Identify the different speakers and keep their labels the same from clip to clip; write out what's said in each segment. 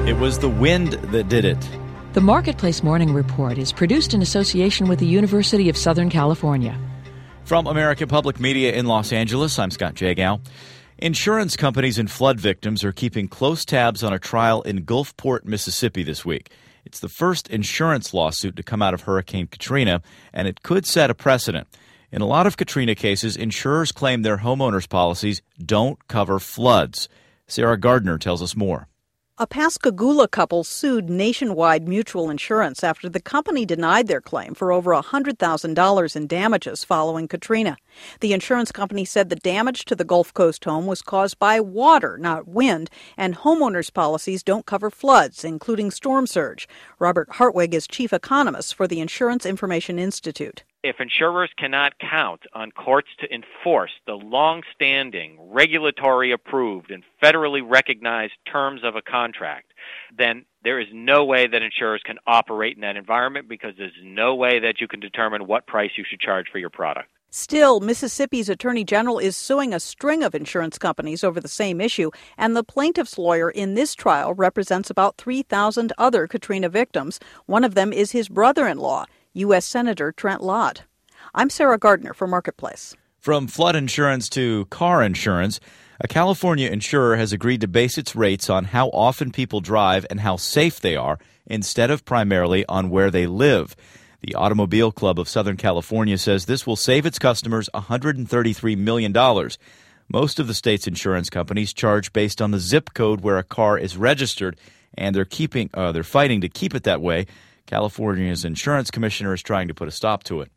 Speaker 1: It was the wind that did it.
Speaker 2: The Marketplace Morning Report is produced in association with the University of Southern California.
Speaker 1: From American Public Media in Los Angeles, I'm Scott Jagow. Insurance companies and flood victims are keeping close tabs on a trial in Gulfport, Mississippi this week. It's the first insurance lawsuit to come out of Hurricane Katrina, and it could set a precedent. In a lot of Katrina cases, insurers claim their homeowners' policies don't cover floods. Sarah Gardner tells us more.
Speaker 3: A Pascagoula couple sued Nationwide Mutual Insurance after the company denied their claim for over $100,000 in damages following Katrina. The insurance company said the damage to the Gulf Coast home was caused by water, not wind, and homeowners' policies don't cover floods, including storm surge. Robert Hartwig is chief economist for the Insurance Information Institute.
Speaker 4: If insurers cannot count on courts to enforce the long-standing, regulatory-approved, and federally recognized terms of a contract, then there is no way that insurers can operate in that environment because there's no way that you can determine what price you should charge for your product.
Speaker 3: Still, Mississippi's Attorney General is suing a string of insurance companies over the same issue, and the plaintiff's lawyer in this trial represents about 3,000 other Katrina victims. One of them is his brother-in-law, U.S. Senator Trent Lott. I'm Sarah Gardner for Marketplace.
Speaker 1: From flood insurance to car insurance, a California insurer has agreed to base its rates on how often people drive and how safe they are instead of primarily on where they live. The Automobile Club of Southern California says this will save its customers $133 million. Most of the state's insurance companies charge based on the zip code where a car is registered, and they're fighting to keep it that way. California's insurance commissioner is trying to put a stop to it.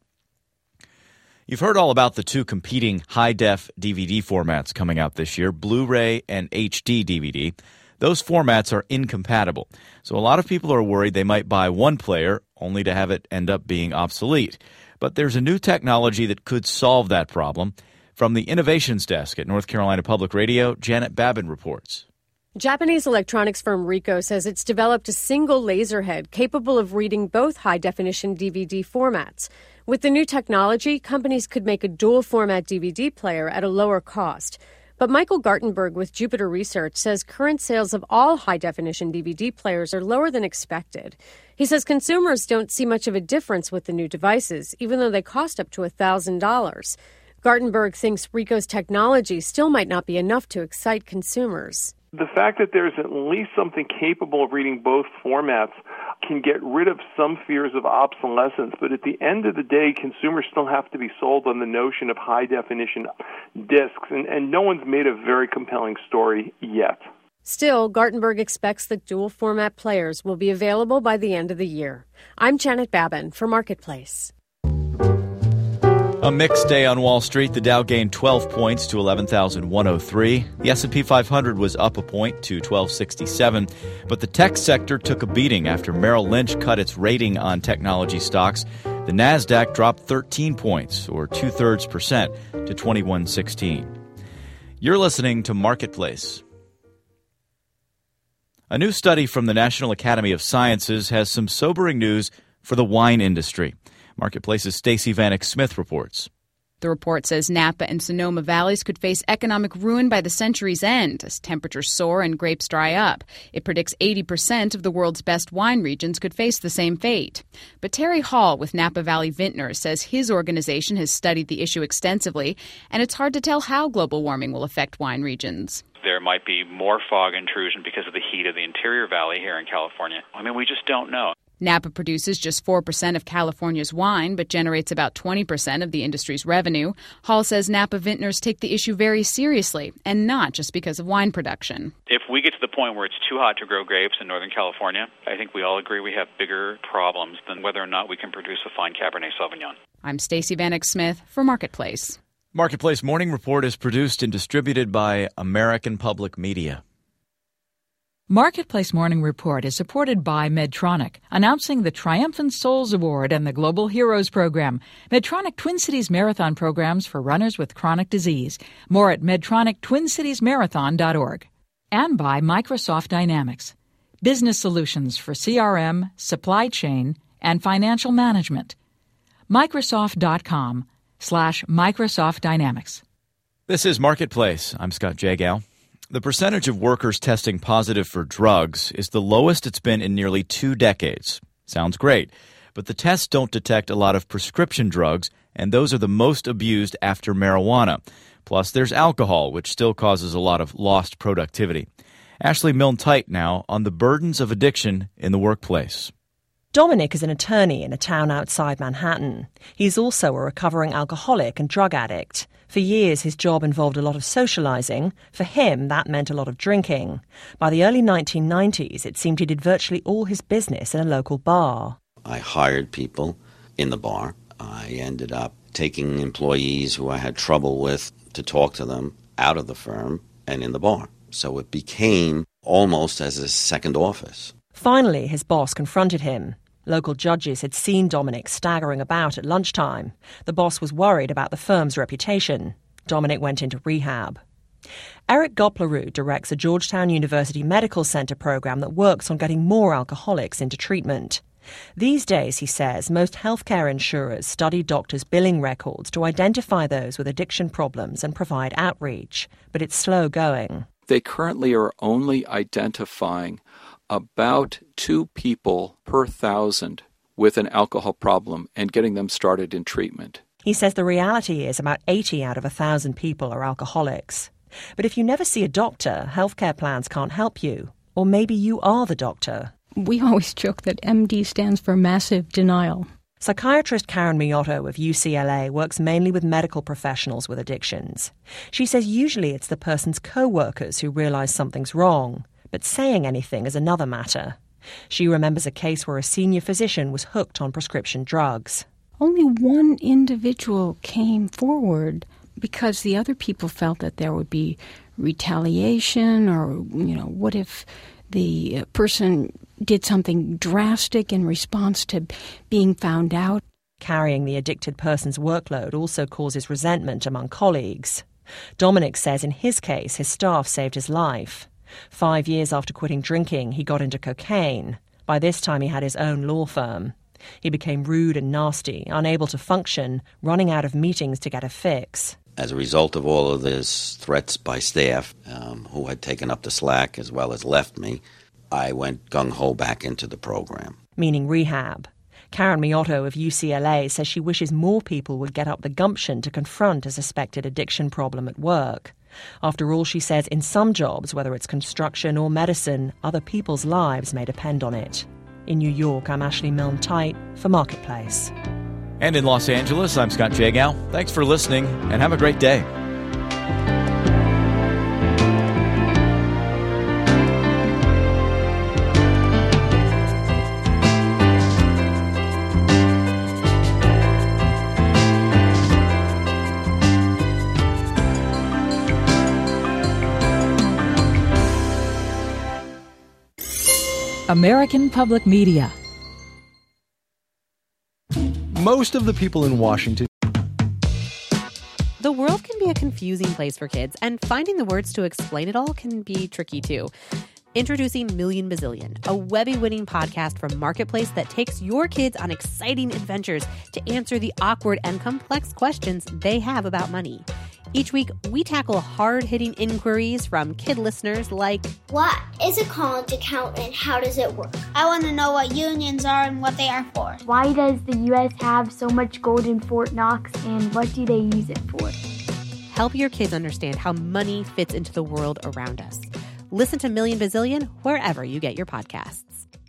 Speaker 1: You've heard all about the two competing high-def DVD formats coming out this year, Blu-ray and HD DVD. Those formats are incompatible, so a lot of people are worried they might buy one player only to have it end up being obsolete. But there's a new technology that could solve that problem. From the Innovations Desk at North Carolina Public Radio, Janet Babin reports.
Speaker 5: Japanese electronics firm Ricoh says it's developed a single laser head capable of reading both high-definition DVD formats. With the new technology, companies could make a dual-format DVD player at a lower cost. But Michael Gartenberg with Jupiter Research says current sales of all high-definition DVD players are lower than expected. He says consumers don't see much of a difference with the new devices, even though they cost up to $1,000. Gartenberg thinks Ricoh's technology still might not be enough to excite consumers.
Speaker 6: The fact that there's at least something capable of reading both formats can get rid of some fears of obsolescence, but at the end of the day, consumers still have to be sold on the notion of high-definition discs, and no one's made a very compelling story yet.
Speaker 5: Still, Gartenberg expects that dual-format players will be available by the end of the year. I'm Janet Babin for Marketplace.
Speaker 1: A mixed day on Wall Street. The Dow gained 12 points to 11,103. The S&P 500 was up a point to 1267. But the tech sector took a beating after Merrill Lynch cut its rating on technology stocks. The Nasdaq dropped 13 points, or 0.2% to 2116. You're listening to Marketplace. A new study from the National Academy of Sciences has some sobering news for the wine industry. Marketplace's Stacey Vanek Smith reports.
Speaker 7: The report says Napa and Sonoma valleys could face economic ruin by the century's end as temperatures soar and grapes dry up. It predicts 80% of the world's best wine regions could face the same fate. But Terry Hall with Napa Valley Vintners says his organization has studied the issue extensively, and it's hard to tell how global warming will affect wine regions.
Speaker 8: There might be more fog intrusion because of the heat of the interior valley here in California. We just don't know.
Speaker 7: Napa produces just 4% of California's wine, but generates about 20% of the industry's revenue. Hall says Napa vintners take the issue very seriously, and not just because of wine production.
Speaker 8: If we get to the point where it's too hot to grow grapes in Northern California, I think we all agree we have bigger problems than whether or not we can produce a fine Cabernet Sauvignon.
Speaker 7: I'm Stacey Vanek Smith for Marketplace.
Speaker 1: Marketplace Morning Report is produced and distributed by American Public Media.
Speaker 2: Marketplace Morning Report is supported by Medtronic, announcing the Triumphant Souls Award and the Global Heroes Program. Medtronic Twin Cities Marathon programs for runners with chronic disease. More at medtronictwincitiesmarathon.org. And by Microsoft Dynamics, business solutions for CRM, supply chain, and financial management. Microsoft.com/Microsoft Dynamics.
Speaker 1: This is Marketplace. I'm Scott Jagow. The percentage of workers testing positive for drugs is the lowest it's been in nearly 2 decades. Sounds great, but the tests don't detect a lot of prescription drugs, and those are the most abused after marijuana. Plus, there's alcohol, which still causes a lot of lost productivity. Ashley Milne-Tite now on the burdens of addiction in the workplace.
Speaker 9: Dominic is an attorney in a town outside Manhattan. He's also a recovering alcoholic and drug addict. For years, his job involved a lot of socializing. For him, that meant a lot of drinking. By the early 1990s, it seemed he did virtually all his business in a local bar.
Speaker 10: I hired people in the bar. I ended up taking employees who I had trouble with to talk to them out of the firm and in the bar. So it became almost as a second office.
Speaker 9: Finally, his boss confronted him. Local judges had seen Dominic staggering about at lunchtime. The boss was worried about the firm's reputation. Dominic went into rehab. Eric Goplerud directs a Georgetown University Medical Center program that works on getting more alcoholics into treatment. These days, he says, most healthcare insurers study doctors' billing records to identify those with addiction problems and provide outreach. But it's slow going.
Speaker 11: They currently are only identifying about 2 people per 1,000 with an alcohol problem and getting them started in treatment.
Speaker 9: He says the reality is about 80 out of 1,000 people are alcoholics. But if you never see a doctor, healthcare plans can't help you. Or maybe you are the doctor.
Speaker 12: We always joke that MD stands for massive denial.
Speaker 9: Psychiatrist Karen Miotto of UCLA works mainly with medical professionals with addictions. She says usually it's the person's co-workers who realize something's wrong. But saying anything is another matter. She remembers a case where a senior physician was hooked on prescription drugs.
Speaker 12: Only one individual came forward because the other people felt that there would be retaliation or, what if the person did something drastic in response to being found out.
Speaker 9: Carrying the addicted person's workload also causes resentment among colleagues. Dominic says in his case, his staff saved his life. 5 years after quitting drinking, he got into cocaine. By this time, he had his own law firm. He became rude and nasty, unable to function, running out of meetings to get a fix.
Speaker 10: As a result of all of this threats by staff who had taken up the slack as well as left me, I went gung-ho back into the program.
Speaker 9: Meaning rehab. Karen Miotto of UCLA says she wishes more people would get up the gumption to confront a suspected addiction problem at work. After all, she says, in some jobs, whether it's construction or medicine, other people's lives may depend on it. In New York, I'm Ashley Milne-Tite for Marketplace.
Speaker 1: And in Los Angeles, I'm Scott Jagow. Thanks for listening, and have a great day.
Speaker 2: American Public Media.
Speaker 13: Most of the people in Washington.
Speaker 14: The world can be a confusing place for kids, and finding the words to explain it all can be tricky too. Introducing Million Bazillion, a Webby-winning podcast from Marketplace that takes your kids on exciting adventures to answer the awkward and complex questions they have about money. Each week, we tackle hard-hitting inquiries from kid listeners like,
Speaker 15: what is a college account and how does it work? I want to know what unions are and what they are for.
Speaker 16: Why does the U.S. have so much gold in Fort Knox and what do they use it for?
Speaker 14: Help your kids understand how money fits into the world around us. Listen to Million Bazillion wherever you get your podcasts.